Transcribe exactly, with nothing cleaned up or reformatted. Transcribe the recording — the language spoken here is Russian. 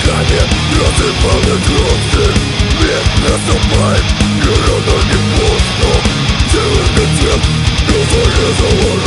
ногами рассыпаны кроссы. Век наступает, и рано не поздно. Тело мертвец, но зарезало